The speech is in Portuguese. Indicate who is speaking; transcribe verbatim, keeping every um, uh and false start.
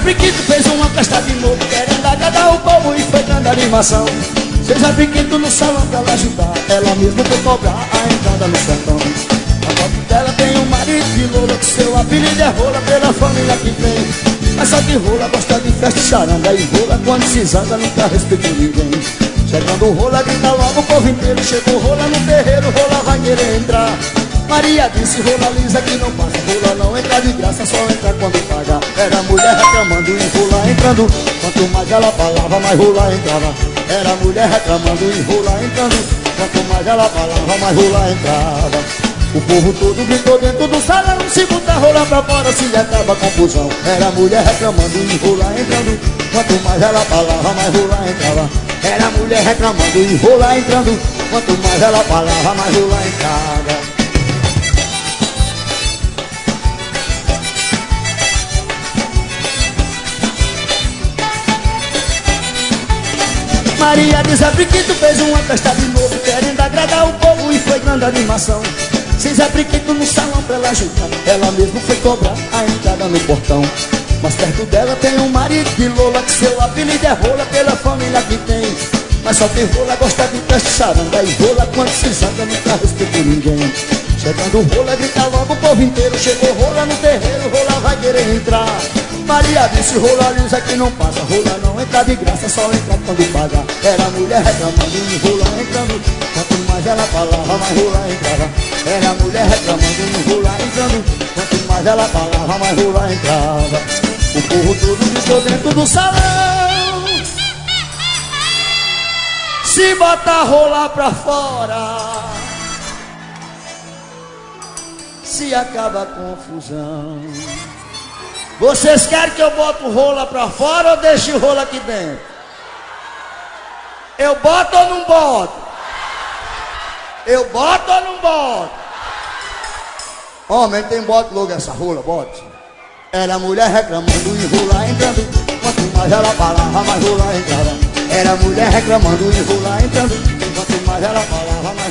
Speaker 1: Priquito fez uma festa de novo, querendo agradar o povo e foi dando animação. Seja Priquito no salão pra ela ajudar, ela mesma foi cobrar a entrada no sertão. A foto dela tem um marido de loura, que seu apelido é rola pela família que tem. Mas só que rola gosta de festa e charanga, e rola quando se zanga nunca respeita ninguém. Chegando o rola grita logo o povo inteiro, chegou rola no terreiro, rola vai querer entrar. Maria disse rola lisa que não passa, rola não entra de graça, só entra quando paga. Era mulher reclamando e rola entrando, quanto mais ela falava mais rola entrava. Era mulher reclamando e rola entrando, quanto mais ela falava mais rola entrava. O povo todo gritou dentro do salão, se botar rola pra fora se acaba a confusão. Era mulher reclamando e rola entrando, quanto mais ela falava mais rola entrava. Era mulher reclamando e rola entrando, quanto mais ela falava mais rola entrava. Maria de Zé Priquito fez uma festa de novo, querendo agradar o povo e foi grande animação. Sem Zé Priquito no salão pra ela ajudar, ela mesma foi cobrar a entrada no portão. Mas perto dela tem um marido de lola, que seu apelido é rola pela família que tem. Mas só que rola gosta de festa charanga, e rola quando se zanga nunca respeita ninguém. Chegando o rola grita logo o povo inteiro, chegou rola no terreiro, rola vai querer entrar. Maria disse rola lisa que não passa, rola não entra de graça, só entra quando paga. Era mulher reclamando e rola entrando, quanto mais ela falava mais rola entrava. Era mulher reclamando e rola entrando, quanto mais ela falava mais rola entrava. O povo todo gritou dentro do salão, se botar rolar pra fora se acaba a confusão. Vocês querem que eu bote o rola pra fora ou deixe o rola aqui dentro? Eu boto ou não boto? Eu boto ou não boto? Homem, tem bote logo essa rola, bote. Era a mulher reclamando e rola entrando, quanto mais ela falava mais rola entrava. Era a mulher reclamando e rola entrando, quanto mais ela falava mais